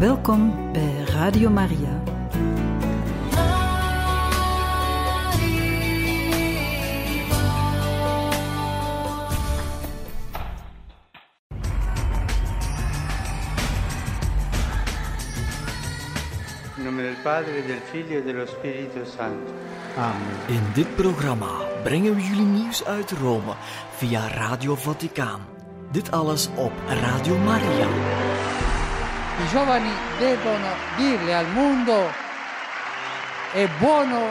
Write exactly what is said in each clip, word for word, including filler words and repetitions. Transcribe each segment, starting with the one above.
Welkom bij Radio Maria. In nome del Padre, del Figlio e dello Spirito Santo. Amen. In dit programma brengen we jullie nieuws uit Rome via Radio Vaticaan. Dit alles op Radio Maria. I giovani devono dirle al mondo: è buono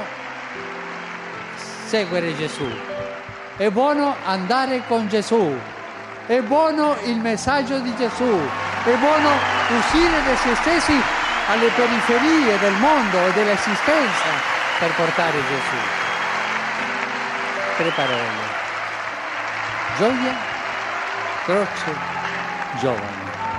seguire Gesù, è buono andare con Gesù, è buono il messaggio di Gesù, è buono uscire da se stessi alle periferie del mondo e dell'esistenza per portare Gesù. Tre parole: gioia, croce, giovani.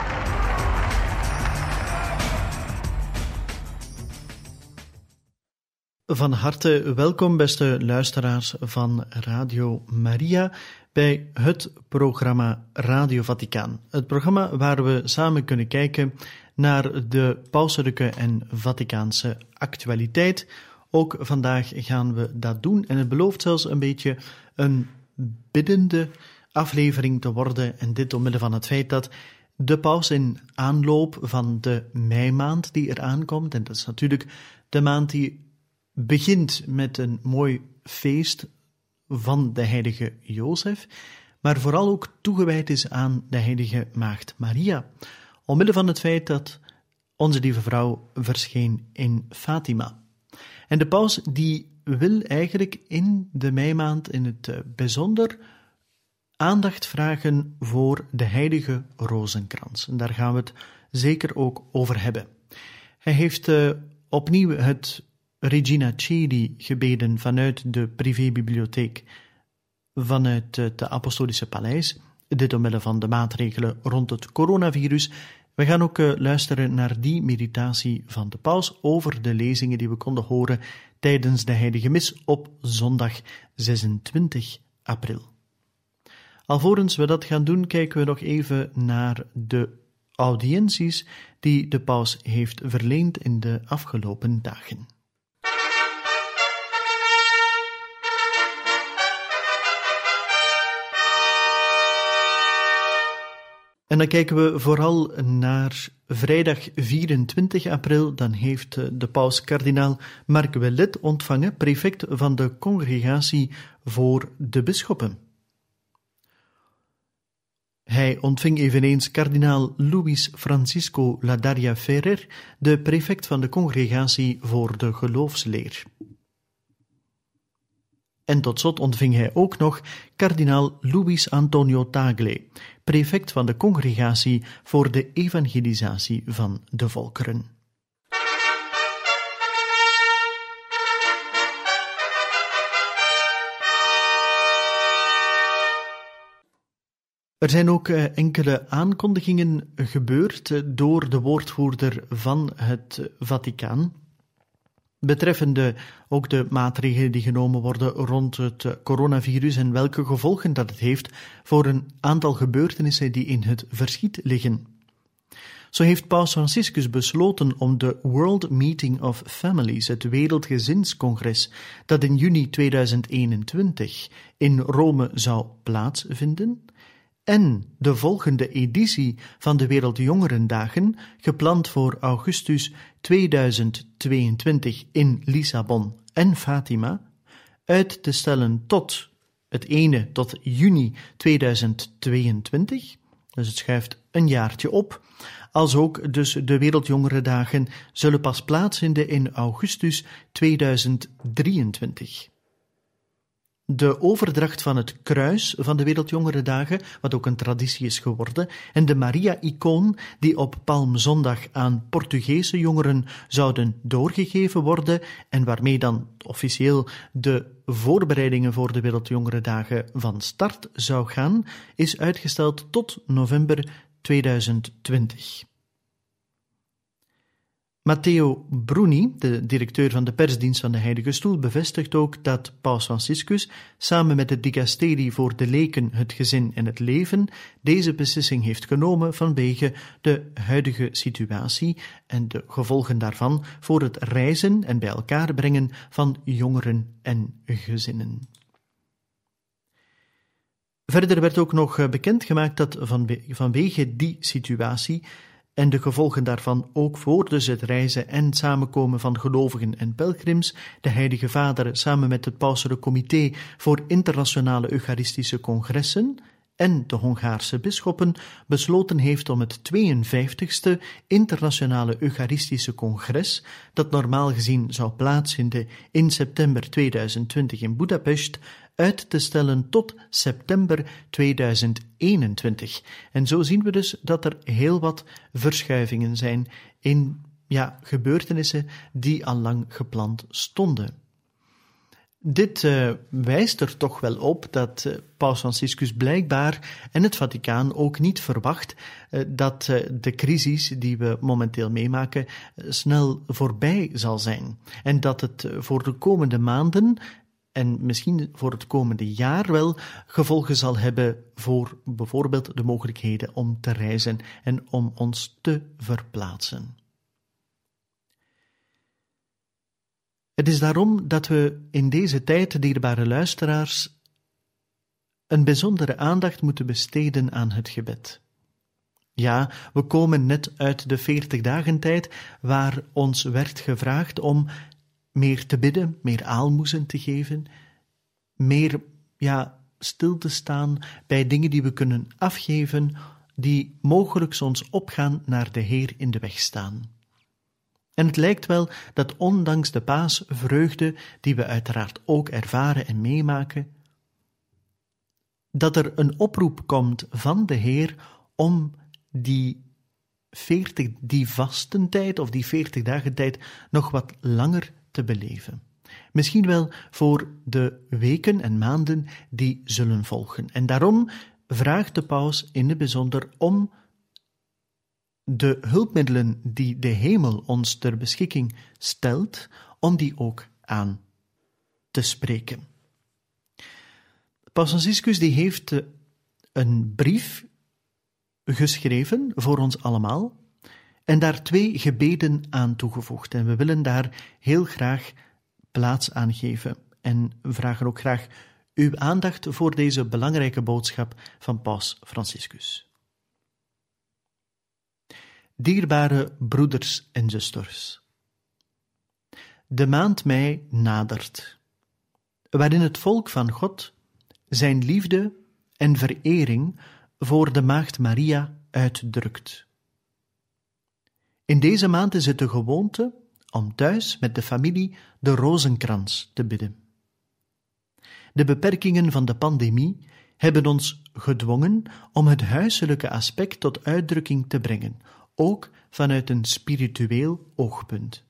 Van harte welkom, beste luisteraars van Radio Maria, bij het programma Radio Vaticaan. Het programma waar we samen kunnen kijken naar de pauselijke en Vaticaanse actualiteit. Ook vandaag gaan we dat doen en het belooft zelfs een beetje een biddende aflevering te worden. En dit omwille van het feit dat de paus in aanloop van de meimaand die eraan komt, en dat is natuurlijk de maand die begint met een mooi feest van de heilige Jozef, maar vooral ook toegewijd is aan de heilige Maagd Maria, omwille van het feit dat onze lieve vrouw verscheen in Fatima. En de paus die wil eigenlijk in de meimaand in het bijzonder aandacht vragen voor de heilige rozenkrans. En daar gaan we het zeker ook over hebben. Hij heeft uh, opnieuw het Regina Coeli gebeden vanuit de privébibliotheek, vanuit het Apostolische Paleis, dit omwille van de maatregelen rond het coronavirus. We gaan ook uh, luisteren naar die meditatie van de paus over de lezingen die we konden horen tijdens de heilige mis op zondag zesentwintig april. Alvorens we dat gaan doen, kijken we nog even naar de audiënties die de paus heeft verleend in de afgelopen dagen. En dan kijken we vooral naar vrijdag vierentwintig april. Dan heeft de paus kardinaal Marc Ouellet ontvangen, prefect van de Congregatie voor de Bisschoppen. Hij ontving eveneens kardinaal Luis Francisco Ladaria Ferrer, de prefect van de Congregatie voor de Geloofsleer. En tot slot ontving hij ook nog kardinaal Luis Antonio Tagle, prefect van de Congregatie voor de Evangelisatie van de Volkeren. Er zijn ook enkele aankondigingen gebeurd door de woordvoerder van het Vaticaan, betreffende ook de maatregelen die genomen worden rond het coronavirus en welke gevolgen dat het heeft voor een aantal gebeurtenissen die in het verschiet liggen. Zo heeft Paus Franciscus besloten om de World Meeting of Families, het Wereldgezinscongres, dat in juni tweeduizend eenentwintig in Rome zou plaatsvinden, en de volgende editie van de Wereldjongerendagen, gepland voor augustus tweeduizend tweeëntwintig in Lissabon en Fatima, uit te stellen tot het ene tot juni tweeduizend tweeëntwintig, dus het schuift een jaartje op, als ook dus de Wereldjongerendagen zullen pas plaatsvinden in augustus tweeduizend drieëntwintig. De overdracht van het kruis van de Wereldjongerendagen, wat ook een traditie is geworden, en de Maria-icoon die op Palmzondag aan Portugese jongeren zouden doorgegeven worden en waarmee dan officieel de voorbereidingen voor de Wereldjongerendagen van start zou gaan, is uitgesteld tot november tweeduizend twintig. Matteo Bruni, de directeur van de persdienst van de Heilige Stoel, bevestigt ook dat Paus Franciscus samen met het dicasterie voor de leken, het gezin en het leven deze beslissing heeft genomen vanwege de huidige situatie en de gevolgen daarvan voor het reizen en bij elkaar brengen van jongeren en gezinnen. Verder werd ook nog bekendgemaakt dat vanwege die situatie en de gevolgen daarvan ook voor dus het reizen en samenkomen van gelovigen en pelgrims, de Heilige Vader samen met het Pauselijk Comité voor Internationale Eucharistische Congressen en de Hongaarse bisschoppen besloten heeft om het tweeënvijftigste Internationale Eucharistische Congres, dat normaal gezien zou plaatsvinden in september tweeduizend twintig in Budapest, uit te stellen tot september tweeduizend eenentwintig. En zo zien we dus dat er heel wat verschuivingen zijn in ja, gebeurtenissen die al lang gepland stonden. Dit uh, wijst er toch wel op dat uh, Paus Franciscus blijkbaar en het Vaticaan ook niet verwacht uh, dat uh, de crisis die we momenteel meemaken uh, snel voorbij zal zijn. En dat het uh, voor de komende maanden en misschien voor het komende jaar wel gevolgen zal hebben voor bijvoorbeeld de mogelijkheden om te reizen en om ons te verplaatsen. Het is daarom dat we in deze tijd, dierbare luisteraars, een bijzondere aandacht moeten besteden aan het gebed. Ja, we komen net uit de veertig dagen tijd waar ons werd gevraagd om meer te bidden, meer aalmoezen te geven, meer ja, stil te staan bij dingen die we kunnen afgeven, die mogelijk ons opgaan naar de Heer in de weg staan. En het lijkt wel dat ondanks de paasvreugde, die we uiteraard ook ervaren en meemaken, dat er een oproep komt van de Heer om die veertig, die vastentijd of die veertig dagen tijd nog wat langer te beleven. Misschien wel voor de weken en maanden die zullen volgen. En daarom vraagt de paus in het bijzonder om de hulpmiddelen die de hemel ons ter beschikking stelt, om die ook aan te spreken. Paus Franciscus die heeft een brief geschreven voor ons allemaal en daar twee gebeden aan toegevoegd. En we willen daar heel graag plaats aan geven en vragen ook graag uw aandacht voor deze belangrijke boodschap van Paus Franciscus. Dierbare broeders en zusters, de maand mei nadert, waarin het volk van God zijn liefde en verering voor de Maagd Maria uitdrukt. In deze maand is het de gewoonte om thuis met de familie de rozenkrans te bidden. De beperkingen van de pandemie hebben ons gedwongen om het huiselijke aspect tot uitdrukking te brengen, ook vanuit een spiritueel oogpunt.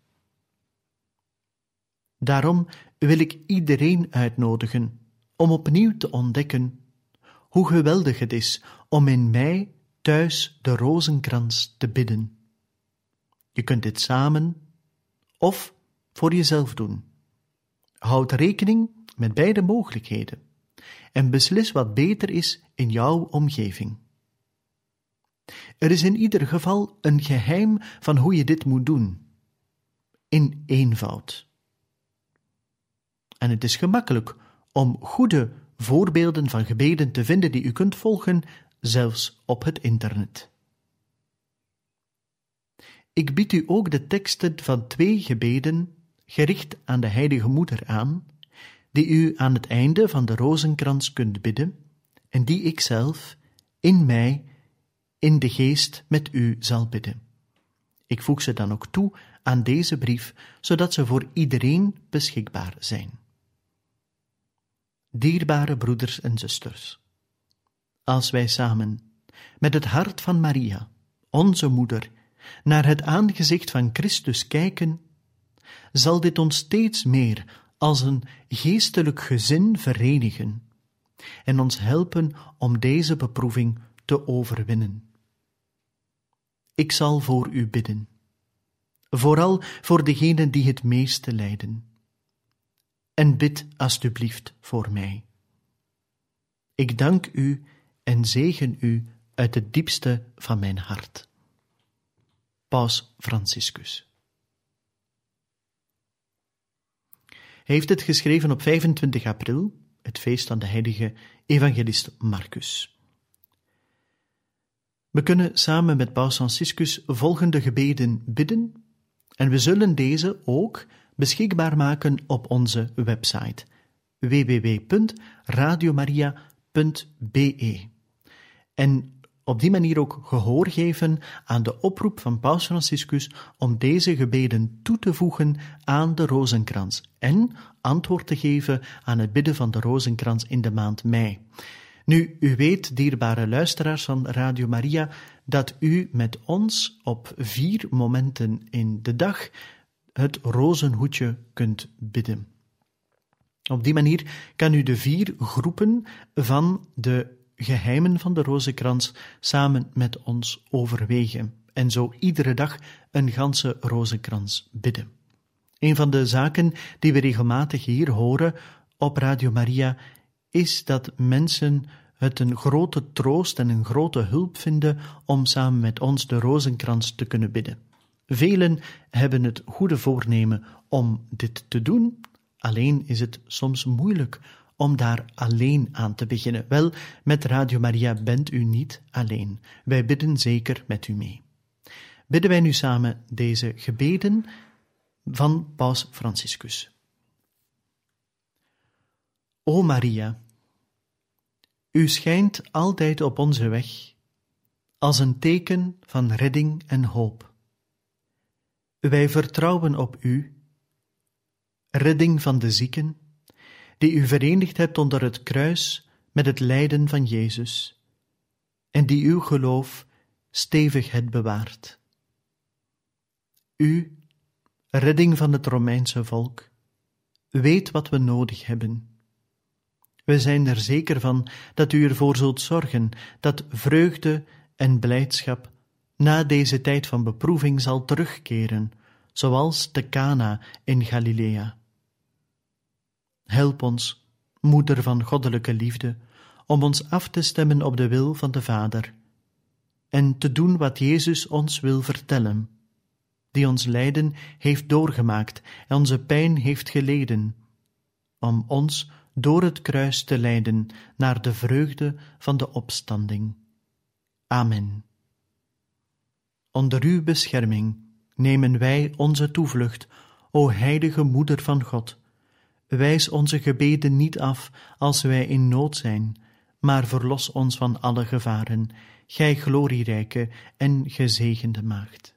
Daarom wil ik iedereen uitnodigen om opnieuw te ontdekken hoe geweldig het is om in mei thuis de rozenkrans te bidden. Je kunt dit samen of voor jezelf doen. Houd rekening met beide mogelijkheden en beslis wat beter is in jouw omgeving. Er is in ieder geval een geheim van hoe je dit moet doen. In eenvoud. En het is gemakkelijk om goede voorbeelden van gebeden te vinden die u kunt volgen, zelfs op het internet. Ik bied u ook de teksten van twee gebeden, gericht aan de Heilige Moeder aan, die u aan het einde van de rozenkrans kunt bidden, en die ik zelf, in mij, in de geest met u zal bidden. Ik voeg ze dan ook toe aan deze brief, zodat ze voor iedereen beschikbaar zijn. Dierbare broeders en zusters, als wij samen met het hart van Maria, onze moeder, naar het aangezicht van Christus kijken, zal dit ons steeds meer als een geestelijk gezin verenigen en ons helpen om deze beproeving te overwinnen. Ik zal voor u bidden. vooral voor degenen die het meeste lijden. En bid alstublieft voor mij. Ik dank u en zegen u uit het diepste van mijn hart. Paus Franciscus. Hij heeft het geschreven op vijfentwintig april, het feest van de heilige evangelist Marcus. We kunnen samen met Paus Franciscus volgende gebeden bidden en we zullen deze ook beschikbaar maken op onze website w w w punt radiomaria punt b e en op die manier ook gehoor geven aan de oproep van Paus Franciscus om deze gebeden toe te voegen aan de rozenkrans en antwoord te geven aan het bidden van de rozenkrans in de maand mei. Nu, u weet, dierbare luisteraars van Radio Maria, dat u met ons op vier momenten in de dag het rozenhoedje kunt bidden. Op die manier kan u de vier groepen van de geheimen van de rozenkrans samen met ons overwegen en zo iedere dag een ganse rozenkrans bidden. Een van de zaken die we regelmatig hier horen op Radio Maria is dat mensen het een grote troost en een grote hulp vinden om samen met ons de rozenkrans te kunnen bidden. Velen hebben het goede voornemen om dit te doen, alleen is het soms moeilijk om daar alleen aan te beginnen. Wel, met Radio Maria bent u niet alleen. Wij bidden zeker met u mee. Bidden wij nu samen deze gebeden van Paus Franciscus. O Maria, u schijnt altijd op onze weg als een teken van redding en hoop. Wij vertrouwen op u, redding van de zieken, die u verenigd hebt onder het kruis met het lijden van Jezus, en die uw geloof stevig hebt bewaard. U, redding van het Romeinse volk, weet wat we nodig hebben. We zijn er zeker van dat u ervoor zult zorgen dat vreugde en blijdschap na deze tijd van beproeving zal terugkeren, zoals te Cana in Galilea. Help ons, moeder van goddelijke liefde, om ons af te stemmen op de wil van de Vader en te doen wat Jezus ons wil vertellen, die ons lijden heeft doorgemaakt en onze pijn heeft geleden, om ons door het kruis te leiden naar de vreugde van de opstanding. Amen. Onder uw bescherming nemen wij onze toevlucht, o heilige Moeder van God. Wijs onze gebeden niet af als wij in nood zijn, maar verlos ons van alle gevaren, gij glorierijke en gezegende Maagd.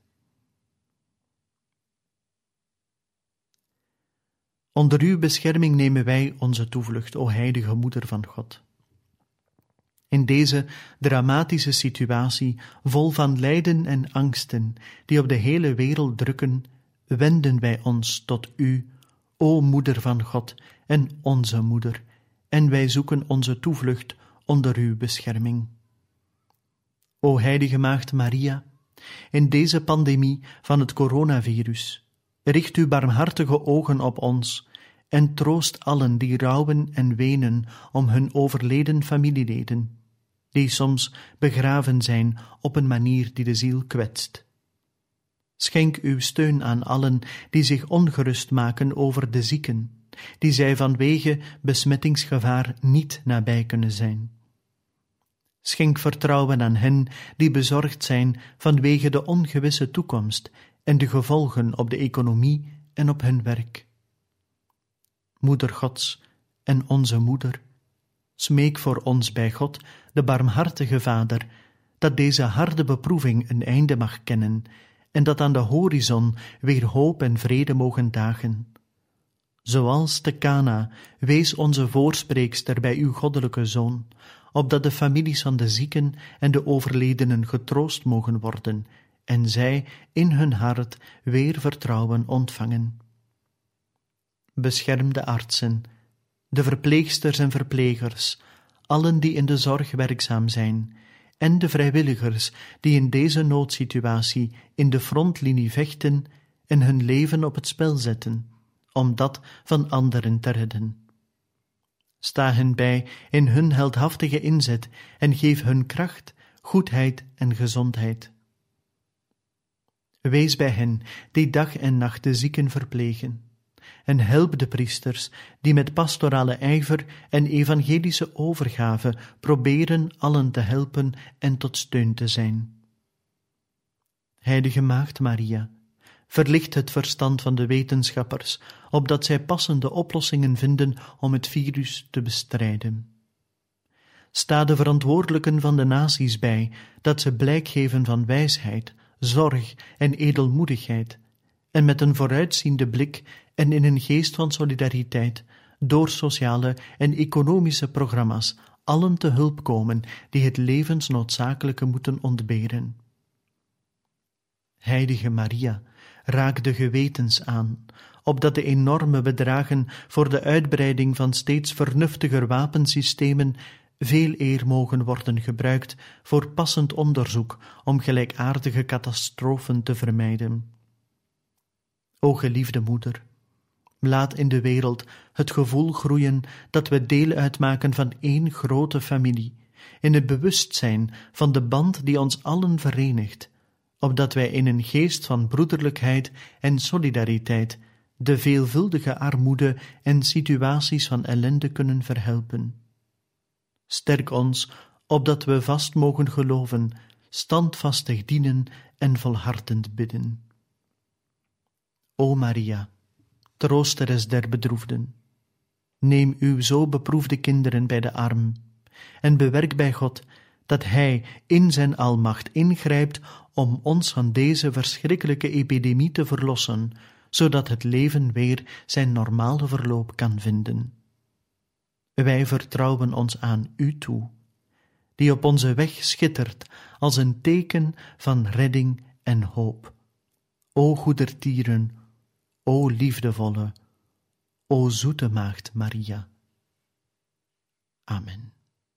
Onder uw bescherming nemen wij onze toevlucht, o heilige Moeder van God. In deze dramatische situatie, vol van lijden en angsten, die op de hele wereld drukken, wenden wij ons tot u, o Moeder van God en onze Moeder, en wij zoeken onze toevlucht onder uw bescherming. O heilige Maagd Maria, in deze pandemie van het coronavirus, richt uw barmhartige ogen op ons en troost allen die rouwen en wenen om hun overleden familieleden, die soms begraven zijn op een manier die de ziel kwetst. Schenk uw steun aan allen die zich ongerust maken over de zieken, die zij vanwege besmettingsgevaar niet nabij kunnen zijn. Schenk vertrouwen aan hen die bezorgd zijn vanwege de ongewisse toekomst en de gevolgen op de economie en op hun werk. Moeder Gods en onze Moeder, smeek voor ons bij God, de barmhartige Vader, dat deze harde beproeving een einde mag kennen en dat aan de horizon weer hoop en vrede mogen dagen. Zoals te Cana wees onze voorspreekster bij uw goddelijke Zoon, opdat de families van de zieken en de overledenen getroost mogen worden en zij in hun hart weer vertrouwen ontvangen. Bescherm de artsen, de verpleegsters en verplegers, allen die in de zorg werkzaam zijn, en de vrijwilligers die in deze noodsituatie in de frontlinie vechten en hun leven op het spel zetten, om dat van anderen te redden. Sta hen bij in hun heldhaftige inzet en geef hun kracht, goedheid en gezondheid. Wees bij hen die dag en nacht de zieken verplegen, en help de priesters die met pastorale ijver en evangelische overgave proberen allen te helpen en tot steun te zijn. Heilige Maagd Maria, verlicht het verstand van de wetenschappers, opdat zij passende oplossingen vinden om het virus te bestrijden. Sta de verantwoordelijken van de naties bij, dat ze blijk geven van wijsheid, zorg en edelmoedigheid, en met een vooruitziende blik en in een geest van solidariteit, door sociale en economische programma's, allen te hulp komen die het levensnoodzakelijke moeten ontberen. Heilige Maria, raak de gewetens aan, opdat de enorme bedragen voor de uitbreiding van steeds vernuftiger wapensystemen veel eer mogen worden gebruikt voor passend onderzoek om gelijkaardige catastrofen te vermijden. O geliefde moeder, laat in de wereld het gevoel groeien dat we deel uitmaken van één grote familie, in het bewustzijn van de band die ons allen verenigt, opdat wij in een geest van broederlijkheid en solidariteit de veelvuldige armoede en situaties van ellende kunnen verhelpen. Sterk ons, opdat we vast mogen geloven, standvastig dienen en volhardend bidden. O Maria, troosteres der bedroefden, neem uw zo beproefde kinderen bij de arm en bewerk bij God dat Hij in zijn almacht ingrijpt om ons van deze verschrikkelijke epidemie te verlossen, zodat het leven weer zijn normale verloop kan vinden. Wij vertrouwen ons aan U toe, die op onze weg schittert als een teken van redding en hoop. O goedertieren, o liefdevolle, o zoete Maagd Maria. Amen.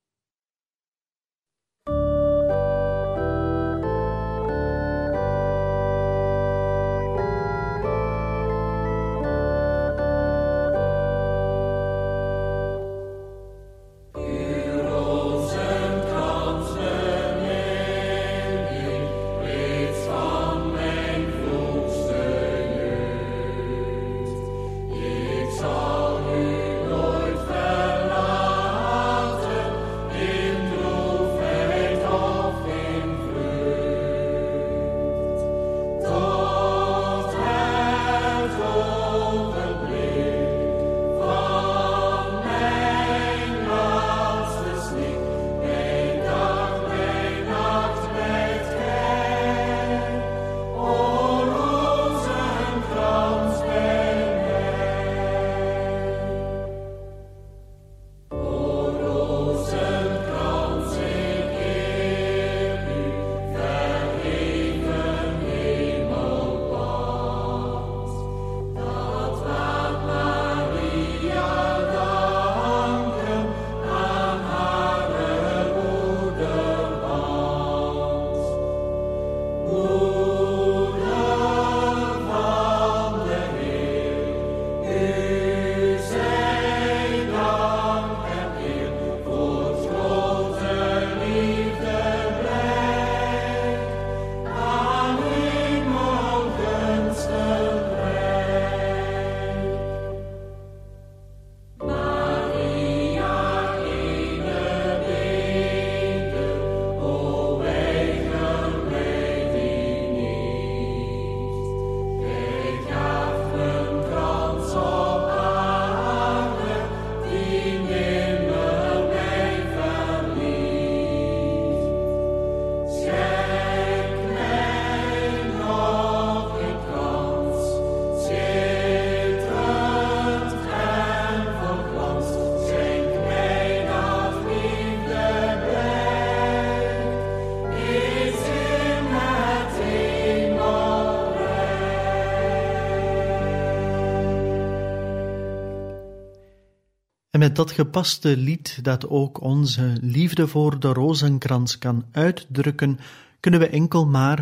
En met dat gepaste lied dat ook onze liefde voor de rozenkrans kan uitdrukken, kunnen we enkel maar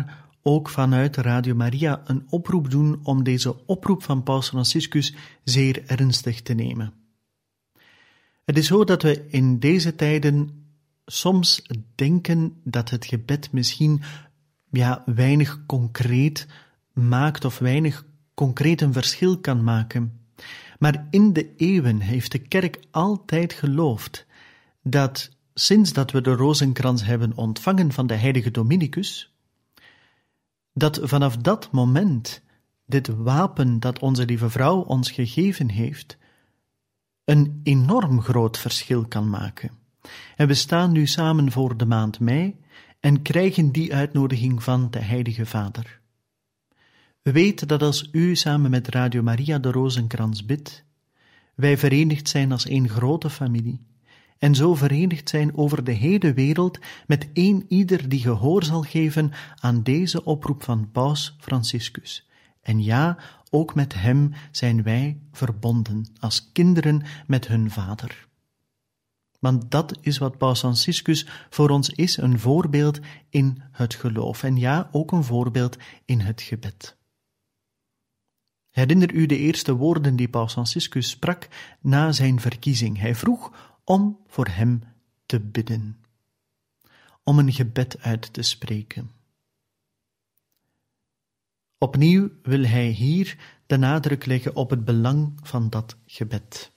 ook vanuit Radio Maria een oproep doen om deze oproep van Paus Franciscus zeer ernstig te nemen. Het is zo dat we in deze tijden soms denken dat het gebed misschien ja, weinig concreet maakt of weinig concreet een verschil kan maken. Maar in de eeuwen heeft de kerk altijd geloofd dat sinds dat we de rozenkrans hebben ontvangen van de heilige Dominicus, dat vanaf dat moment dit wapen dat onze lieve vrouw ons gegeven heeft, een enorm groot verschil kan maken. En we staan nu samen voor de maand mei en krijgen die uitnodiging van de Heilige Vader. We weten dat als u samen met Radio Maria de rozenkrans bidt, wij verenigd zijn als één grote familie en zo verenigd zijn over de hele wereld met één ieder die gehoor zal geven aan deze oproep van Paus Franciscus. En ja, ook met hem zijn wij verbonden als kinderen met hun vader. Want dat is wat Paus Franciscus voor ons is, een voorbeeld in het geloof en ja, ook een voorbeeld in het gebed. Herinner u de eerste woorden die Paus Franciscus sprak na zijn verkiezing. Hij vroeg om voor hem te bidden, om een gebed uit te spreken. Opnieuw wil hij hier de nadruk leggen op het belang van dat gebed.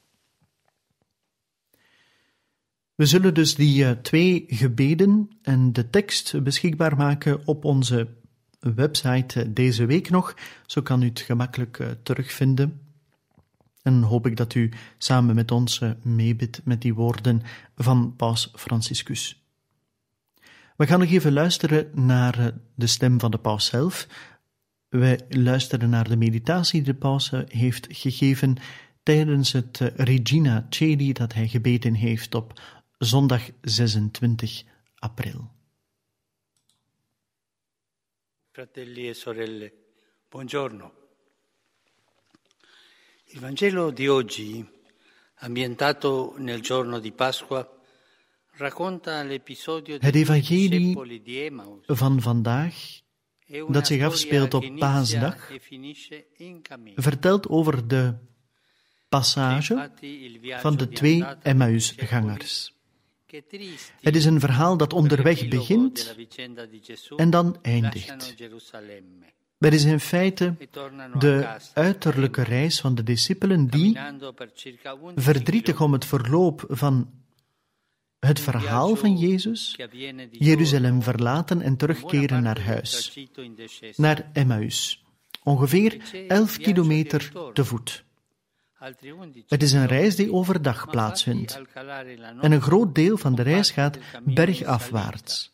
We zullen dus die uh, twee gebeden en de tekst beschikbaar maken op onze website uh, deze week nog. Zo kan u het gemakkelijk uh, terugvinden. En hoop ik dat u samen met ons uh, meebidt met die woorden van Paus Franciscus. We gaan nog even luisteren naar uh, de stem van de paus zelf. Wij luisteren naar de meditatie die de paus uh, heeft gegeven tijdens het uh, Regina Coeli dat hij gebeden heeft op zondag zesentwintig april. Fratelli e sorelle, buongiorno. Il Vangelo di oggi, ambientato nel giorno di Pasqua, racconta l'episodio Het dei evangelie discepoli di Emmaus. van vandaag, dat zich afspeelt op Paasdag, vertelt over de passage van de twee Emmausgangers. Het is een verhaal dat onderweg begint en dan eindigt. Het is in feite de uiterlijke reis van de discipelen die, verdrietig om het verloop van het verhaal van Jezus, Jeruzalem verlaten en terugkeren naar huis, naar Emmaus, ongeveer elf kilometer te voet. Het is een reis die overdag plaatsvindt en een groot deel van de reis gaat bergafwaarts.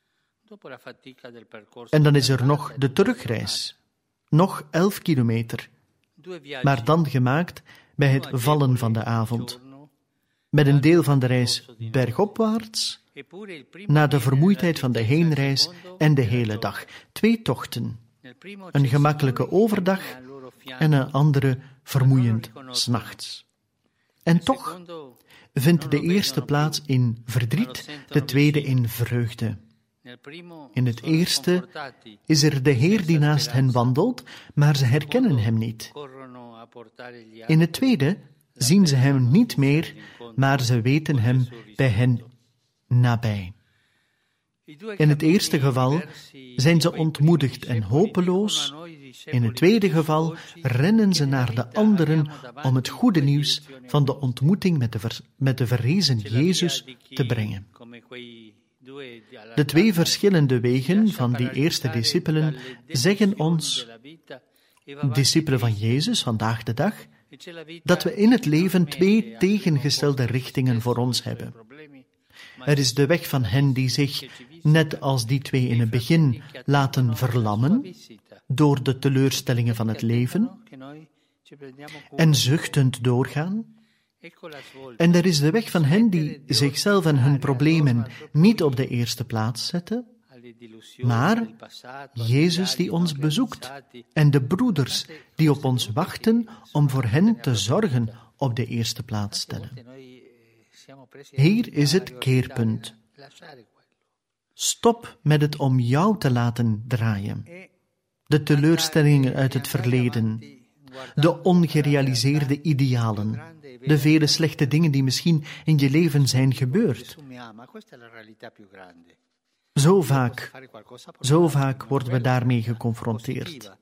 En dan is er nog de terugreis, nog elf kilometer, maar dan gemaakt bij het vallen van de avond, met een deel van de reis bergopwaarts, na de vermoeidheid van de heenreis en de hele dag. Twee tochten, een gemakkelijke overdag en een andere vermoeiend 's nachts. En toch vindt de eerste plaats in verdriet, de tweede in vreugde. In het eerste is er de Heer die naast hen wandelt, maar ze herkennen hem niet. In het tweede zien ze hem niet meer, maar ze weten hem bij hen nabij. In het eerste geval zijn ze ontmoedigd en hopeloos. In het tweede geval rennen ze naar de anderen om het goede nieuws van de ontmoeting met de, ver, met de verrezen Jezus te brengen. De twee verschillende wegen van die eerste discipelen zeggen ons, discipelen van Jezus vandaag de dag, dat we in het leven twee tegengestelde richtingen voor ons hebben. Er is de weg van hen die zich, net als die twee in het begin, laten verlammen door de teleurstellingen van het leven en zuchtend doorgaan. En er is de weg van hen die zichzelf en hun problemen niet op de eerste plaats zetten, maar Jezus die ons bezoekt en de broeders die op ons wachten om voor hen te zorgen op de eerste plaats stellen. Hier is het keerpunt. Stop Stop met het om jou te laten draaien. De teleurstellingen uit het verleden, de ongerealiseerde idealen, de vele slechte dingen die misschien in je leven zijn gebeurd. Zo vaak, zo vaak worden we daarmee geconfronteerd.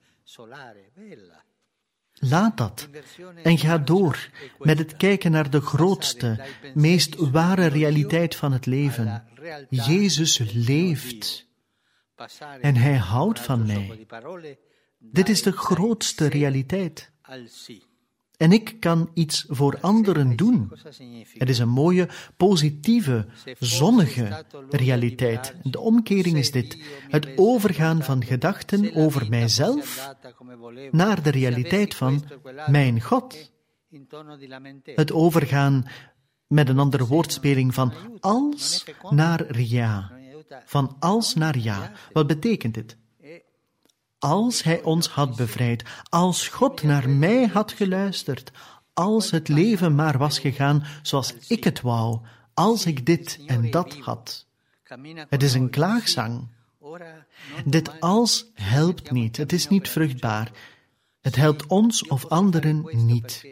Laat dat en ga door met het kijken naar de grootste, meest ware realiteit van het leven. Jezus leeft en Hij houdt van mij. Dit is de grootste realiteit. En ik kan iets voor anderen doen. Het is een mooie, positieve, zonnige realiteit. De omkering is dit: het overgaan van gedachten over mijzelf naar de realiteit van mijn God. Het overgaan, met een andere woordspeling, van als naar ja. Van als naar ja. Wat betekent dit? Als Hij ons had bevrijd, als God naar mij had geluisterd, als het leven maar was gegaan zoals ik het wou, als ik dit en dat had. Het is een klaagzang. Dit als helpt niet, het is niet vruchtbaar. Het helpt ons of anderen niet.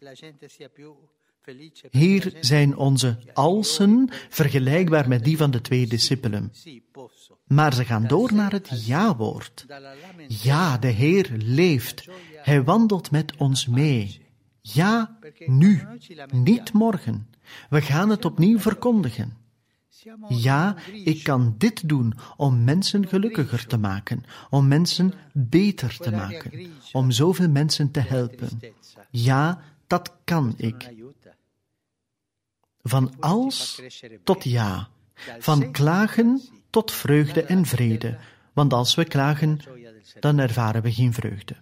Hier zijn onze alsen vergelijkbaar met die van de twee discipelen. Maar ze gaan door naar het ja-woord. Ja, de Heer leeft. Hij wandelt met ons mee. Ja, nu, niet morgen. We gaan het opnieuw verkondigen. Ja, ik kan dit doen om mensen gelukkiger te maken, om mensen beter te maken, om zoveel mensen te helpen. Ja, dat kan ik. Van als tot ja, van klagen tot vreugde en vrede, want als we klagen, dan ervaren we geen vreugde.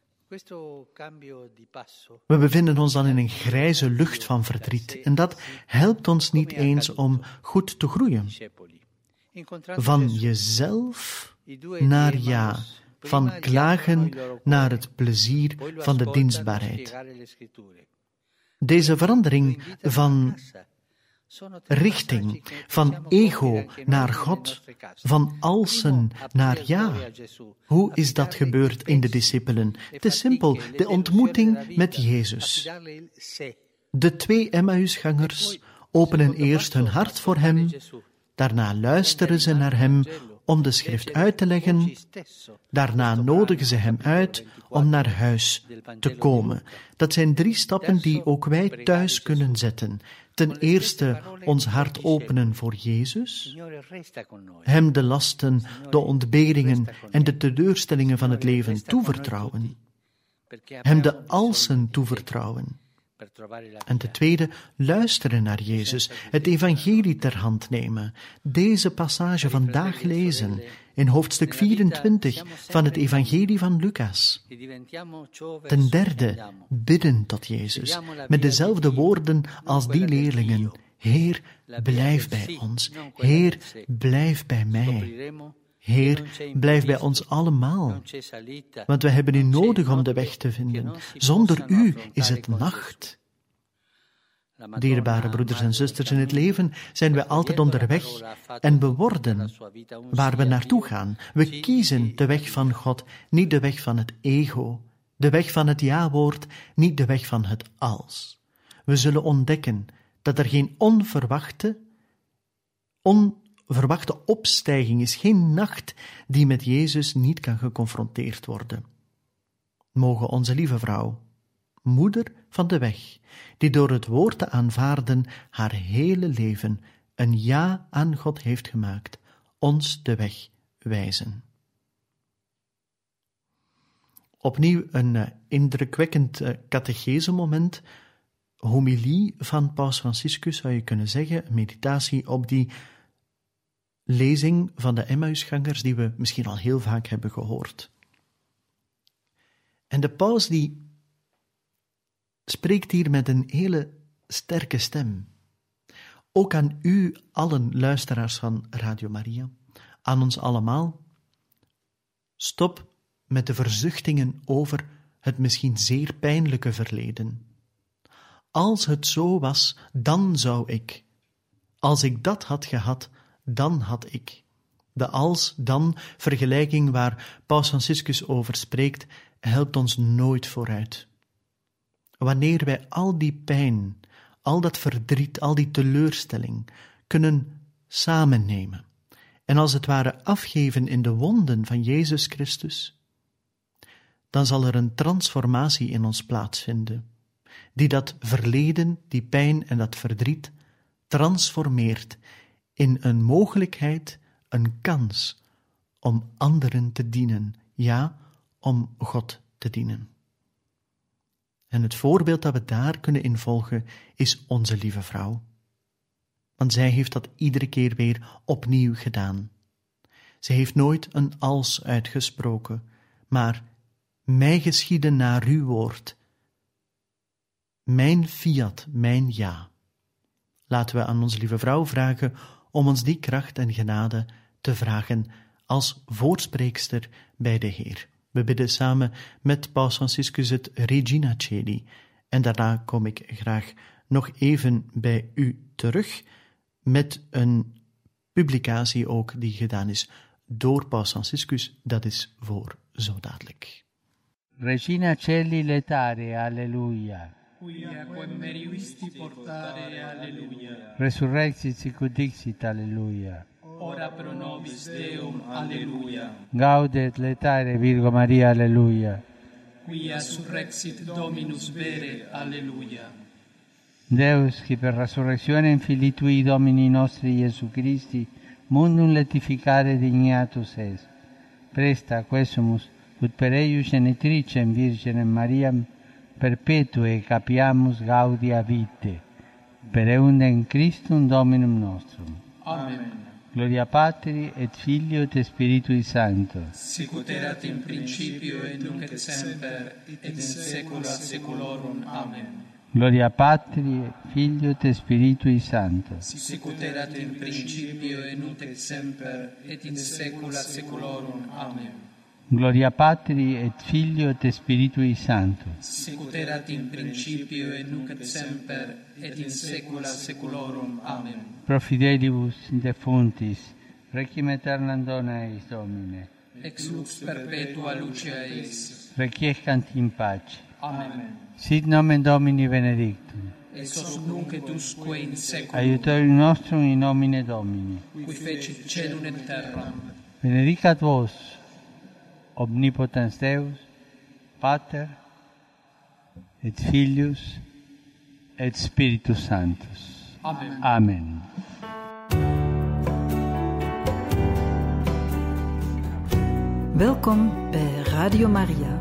We bevinden ons dan in een grijze lucht van verdriet en dat helpt ons niet eens om goed te groeien. Van jezelf naar ja, van klagen naar het plezier van de dienstbaarheid. Deze verandering van richting, van ego naar God, van alsen naar ja. Hoe is dat gebeurd in de discipelen? Het is simpel, de ontmoeting met Jezus. De twee Emmausgangers openen eerst hun hart voor Hem, daarna luisteren ze naar Hem om de schrift uit te leggen, daarna nodigen ze Hem uit om naar huis te komen. Dat zijn drie stappen die ook wij thuis kunnen zetten. Ten eerste ons hart openen voor Jezus, Hem de lasten, de ontberingen en de teleurstellingen van het leven toevertrouwen, Hem de alsen toevertrouwen. En ten tweede, luisteren naar Jezus, het evangelie ter hand nemen. Deze passage vandaag lezen in hoofdstuk vierentwintig van het evangelie van Lucas. Ten derde, bidden tot Jezus, met dezelfde woorden als die leerlingen. Heer, blijf bij ons. Heer, blijf bij mij. Heer, blijf bij ons allemaal, want we hebben u nodig om de weg te vinden. Zonder u is het nacht. Dierbare broeders en zusters, in het leven zijn we altijd onderweg en we worden waar we naartoe gaan. We kiezen de weg van God, niet de weg van het ego, de weg van het ja-woord, niet de weg van het als. We zullen ontdekken dat er geen onverwachte, on verwachte opstijging is, geen nacht die met Jezus niet kan geconfronteerd worden. Mogen onze lieve vrouw, moeder van de weg, die door het woord te aanvaarden haar hele leven een ja aan God heeft gemaakt, ons de weg wijzen. Opnieuw een uh, indrukwekkend uh, catechesemoment, homilie van Paus Franciscus, zou je kunnen zeggen, een meditatie op die lezing van de Emmausgangers die we misschien al heel vaak hebben gehoord. En de paus die spreekt hier met een hele sterke stem. Ook aan u allen luisteraars van Radio Maria, aan ons allemaal. Stop met de verzuchtingen over het misschien zeer pijnlijke verleden. Als het zo was, dan zou ik. Als ik dat had gehad, dan had ik. De als-dan vergelijking waar Paus Franciscus over spreekt, helpt ons nooit vooruit. Wanneer wij al die pijn, al dat verdriet, al die teleurstelling kunnen samennemen en als het ware afgeven in de wonden van Jezus Christus, dan zal er een transformatie in ons plaatsvinden, die dat verleden, die pijn en dat verdriet transformeert in een mogelijkheid, een kans om anderen te dienen, ja, om God te dienen. En het voorbeeld dat we daar kunnen involgen is onze lieve vrouw. Want zij heeft dat iedere keer weer opnieuw gedaan. Zij heeft nooit een als uitgesproken, maar mij geschieden naar uw woord. Mijn fiat, mijn ja. Laten we aan onze lieve vrouw vragen om ons die kracht en genade te vragen als voorspreekster bij de Heer. We bidden samen met Paus Franciscus het Regina Coeli en daarna kom ik graag nog even bij u terug met een publicatie ook die gedaan is door Paus Franciscus. Dat is voor zo dadelijk. Regina Coeli letare, alleluia. Quia quem meriuisti portare, alleluia. Resurrexit sicut dixit, alleluia. Ora pro nobis Deum, alleluia. Gaudet letare Virgo Maria, alleluia. Quia surrexit Dominus vere, alleluia. Deus, qui per resurrectionem Filii Tui Domini nostri Iesu Christi, mundum letificare dignatus est, presta quesumus, ut per eius genitricem Virgenem Mariam, perpetue capiamus gaudia vitae, per eundem Christum Dominum nostrum. Amen. Gloria Patri et Filio et Spiritui Sancto. Sicut erat in principio et nunc et semper et in saecula saeculorum. Amen. Gloria Patri et Filio et Spiritui Sancto. Sicut erat in principio et nunc et semper et in saecula saeculorum. Amen. Gloria Patri et Filio et Spiritui Sancto. Sicut erat in principio et nunc et semper et in saecula saeculorum. Amen. Pro fidelibus defuntis, requiem aeternam dona eis Domine. Ex lux perpetua luce eis. Requiescant in pace. Amen. Sit nomen Domini benedictum. Ex hoc nunc et usque in saeculum. Aiutorium nostrum in nomine Domini. Qui fecit caelum et terram. Benedicat vos, omnipotens Deus, Pater, et Filius, et Spiritus Sanctus. Amen. Amen. Welkom bij Radio Maria.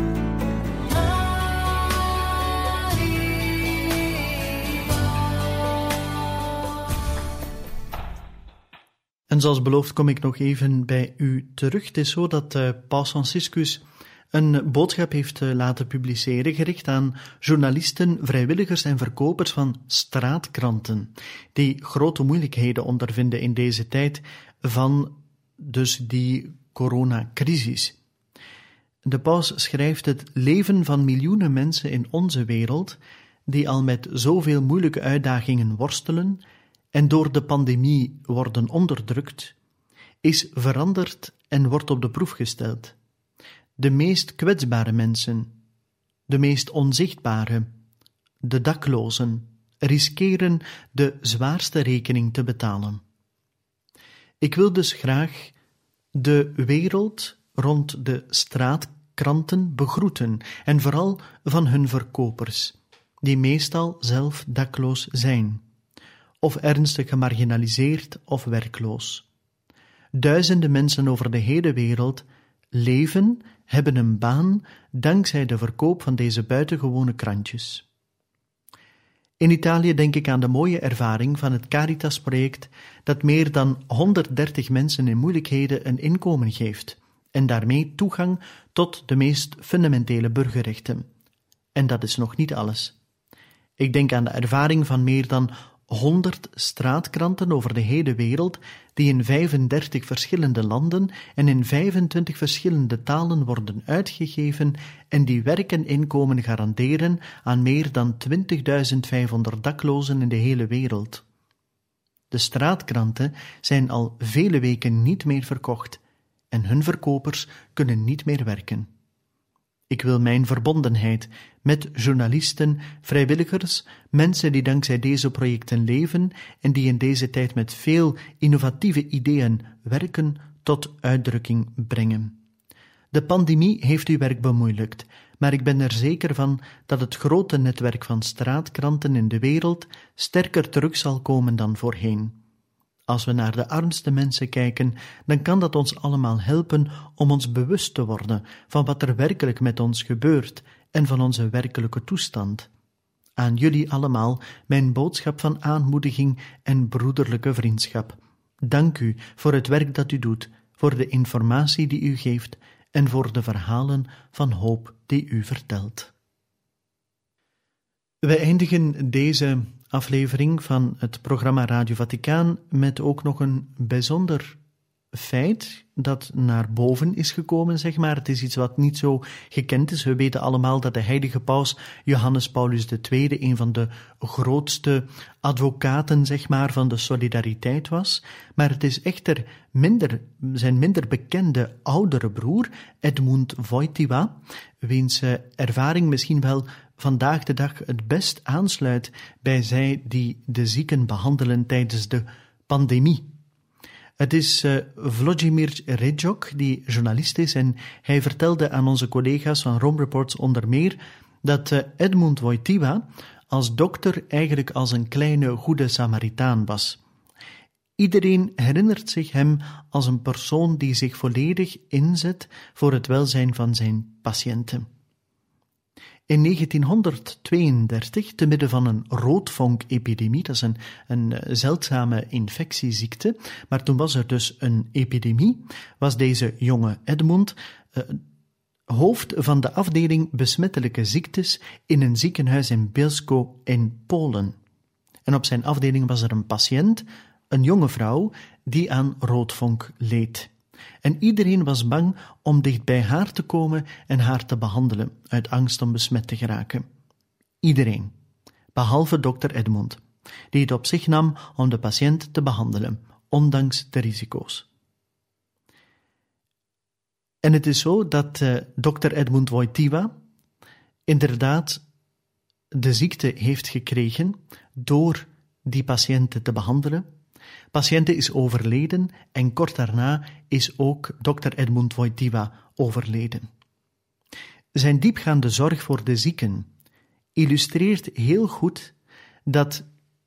En zoals beloofd kom ik nog even bij u terug. Het is zo dat uh, Paus Franciscus een boodschap heeft uh, laten publiceren, gericht aan journalisten, vrijwilligers en verkopers van straatkranten, die grote moeilijkheden ondervinden in deze tijd van dus die coronacrisis. De paus schrijft het leven van miljoenen mensen in onze wereld, die al met zoveel moeilijke uitdagingen worstelen en door de pandemie worden onderdrukt, is veranderd en wordt op de proef gesteld. De meest kwetsbare mensen, de meest onzichtbare, de daklozen, riskeren de zwaarste rekening te betalen. Ik wil dus graag de wereld rond de straatkranten begroeten en vooral van hun verkopers, die meestal zelf dakloos zijn, of ernstig gemarginaliseerd of werkloos. Duizenden mensen over de hele wereld leven, hebben een baan dankzij de verkoop van deze buitengewone krantjes. In Italië denk ik aan de mooie ervaring van het Caritas-project dat meer dan honderddertig mensen in moeilijkheden een inkomen geeft en daarmee toegang tot de meest fundamentele burgerrechten. En dat is nog niet alles. Ik denk aan de ervaring van meer dan honderd straatkranten over de hele wereld die in vijfendertig verschillende landen en in vijfentwintig verschillende talen worden uitgegeven en die werk en inkomen garanderen aan meer dan twintigduizend vijfhonderd daklozen in de hele wereld. De straatkranten zijn al vele weken niet meer verkocht en hun verkopers kunnen niet meer werken. Ik wil mijn verbondenheid met journalisten, vrijwilligers, mensen die dankzij deze projecten leven en die in deze tijd met veel innovatieve ideeën werken, tot uitdrukking brengen. De pandemie heeft uw werk bemoeilijkt, maar ik ben er zeker van dat het grote netwerk van straatkranten in de wereld sterker terug zal komen dan voorheen. Als we naar de armste mensen kijken, dan kan dat ons allemaal helpen om ons bewust te worden van wat er werkelijk met ons gebeurt en van onze werkelijke toestand. Aan jullie allemaal mijn boodschap van aanmoediging en broederlijke vriendschap. Dank u voor het werk dat u doet, voor de informatie die u geeft en voor de verhalen van hoop die u vertelt. We eindigen deze aflevering van het programma Radio Vaticaan met ook nog een bijzonder feit dat naar boven is gekomen, zeg maar. Het is iets wat niet zo gekend is. We weten allemaal dat de heilige paus Johannes Paulus de Tweede een van de grootste advocaten, zeg maar, van de solidariteit was. Maar het is echter minder, zijn minder bekende oudere broer, Edmund Wojtyła, wiens ervaring misschien wel vandaag de dag het best aansluit bij zij die de zieken behandelen tijdens de pandemie. Het is uh, Vladimir Rejok, die journalist is, en hij vertelde aan onze collega's van Rome Reports onder meer dat uh, Edmund Wojtyła als dokter eigenlijk als een kleine goede Samaritaan was. Iedereen herinnert zich hem als een persoon die zich volledig inzet voor het welzijn van zijn patiënten. In negentienhonderdtweeëndertig, te midden van een roodvonk-epidemie, dat is een, een zeldzame infectieziekte, maar toen was er dus een epidemie, was deze jonge Edmund uh, hoofd van de afdeling besmettelijke ziektes in een ziekenhuis in Bielsko in Polen. En op zijn afdeling was er een patiënt, een jonge vrouw, die aan roodvonk leed. En iedereen was bang om dicht bij haar te komen en haar te behandelen, uit angst om besmet te geraken. Iedereen, behalve dokter Edmund, die het op zich nam om de patiënt te behandelen, ondanks de risico's. En het is zo dat uh, dokter Edmund Wojtyła inderdaad de ziekte heeft gekregen door die patiënten te behandelen. Patiënte is overleden en kort daarna is ook dokter Edmund Wojtyła overleden. Zijn diepgaande zorg voor de zieken illustreert heel goed dat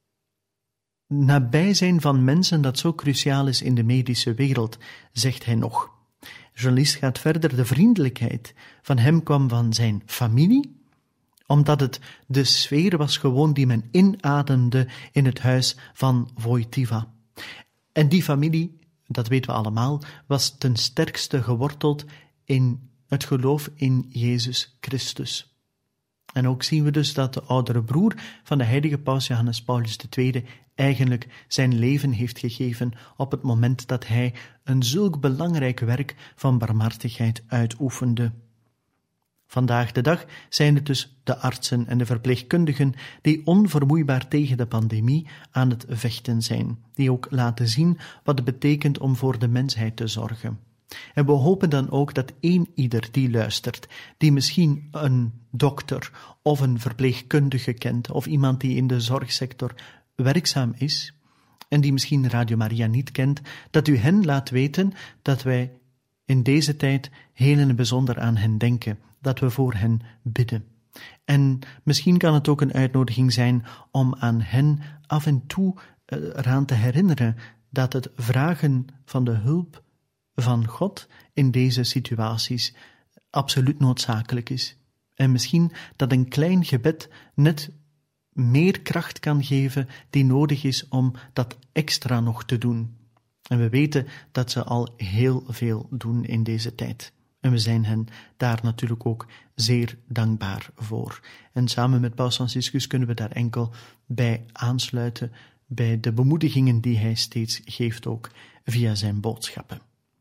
nabij zijn van mensen dat zo cruciaal is in de medische wereld, zegt hij nog. De journalist gaat verder, de vriendelijkheid van hem kwam van zijn familie, omdat het de sfeer was gewoon die men inademde in het huis van Wojtyła. En die familie, dat weten we allemaal, was ten sterkste geworteld in het geloof in Jezus Christus. En ook zien we dus dat de oudere broer van de heilige paus Johannes Paulus de Tweede eigenlijk zijn leven heeft gegeven op het moment dat hij een zulk belangrijk werk van barmhartigheid uitoefende. Vandaag de dag zijn het dus de artsen en de verpleegkundigen die onvermoeibaar tegen de pandemie aan het vechten zijn, die ook laten zien wat het betekent om voor de mensheid te zorgen. En we hopen dan ook dat één ieder die luistert, die misschien een dokter of een verpleegkundige kent, of iemand die in de zorgsector werkzaam is, en die misschien Radio Maria niet kent, dat u hen laat weten dat wij in deze tijd heel en bijzonder aan hen denken, dat we voor hen bidden. En misschien kan het ook een uitnodiging zijn om aan hen af en toe eraan te herinneren dat het vragen van de hulp van God in deze situaties absoluut noodzakelijk is. En misschien dat een klein gebed net meer kracht kan geven die nodig is om dat extra nog te doen. En we weten dat ze al heel veel doen in deze tijd. En we zijn hen daar natuurlijk ook zeer dankbaar voor. En samen met Paus Franciscus kunnen we daar enkel bij aansluiten, bij de bemoedigingen die hij steeds geeft ook via zijn boodschappen.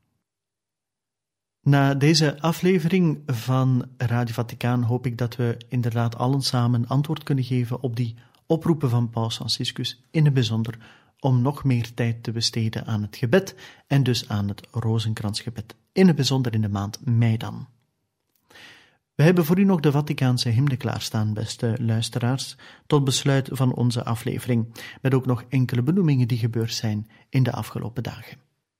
Na deze aflevering van Radio Vaticaan hoop ik dat we inderdaad allen samen antwoord kunnen geven op die oproepen van Paus Franciscus, in het bijzonder om nog meer tijd te besteden aan het gebed en dus aan het rozenkransgebed, in het bijzonder in de maand mei dan. We hebben voor u nog de Vaticaanse hymne klaarstaan, beste luisteraars, tot besluit van onze aflevering, met ook nog enkele benoemingen die gebeurd zijn in de afgelopen dagen.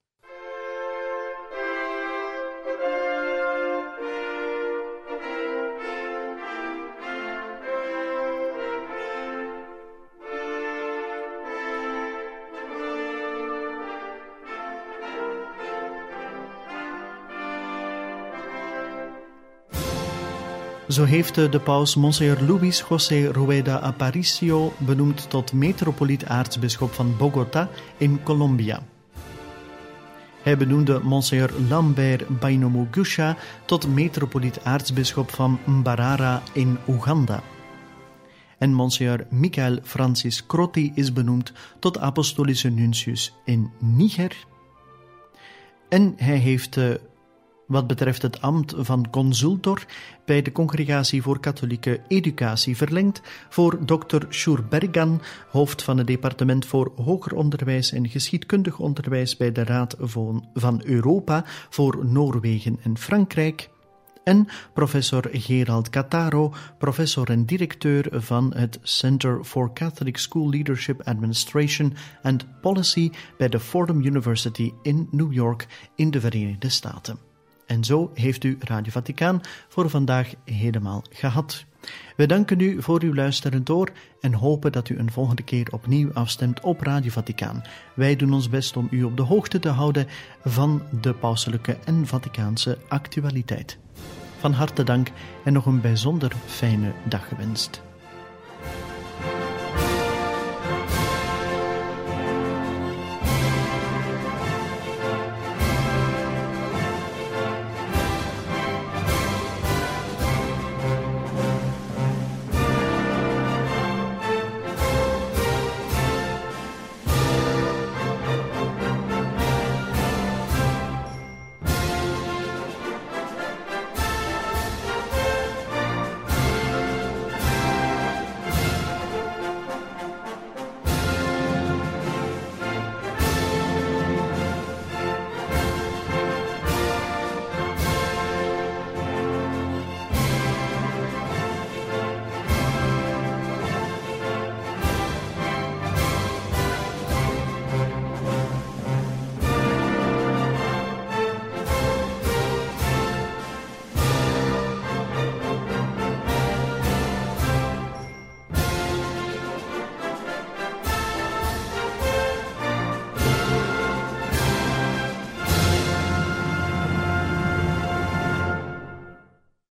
Zo heeft de paus Monsignor Luis José Rueda Aparicio benoemd tot metropoliet-aartsbisschop van Bogota in Colombia. Hij benoemde Monsignor Lambert Bainumugusha tot metropoliet-aartsbisschop van Mbarara in Oeganda. En Monsignor Michael Francis Crotti is benoemd tot apostolische nuntius in Niger. En hij heeft uh, wat betreft het ambt van consultor bij de Congregatie voor Katholieke Educatie verlengd voor dokter Sjoerd Bergan, hoofd van het departement voor hoger onderwijs en geschiedkundig onderwijs bij de Raad van Europa voor Noorwegen en Frankrijk, en professor Gerald Cataro, professor en directeur van het Center for Catholic School Leadership Administration and Policy bij de Fordham University in New York in de Verenigde Staten. En zo heeft u Radio Vaticaan voor vandaag helemaal gehad. We danken u voor uw luisterend oor en hopen dat u een volgende keer opnieuw afstemt op Radio Vaticaan. Wij doen ons best om u op de hoogte te houden van de pauselijke en Vaticaanse actualiteit. Van harte dank en nog een bijzonder fijne dag gewenst.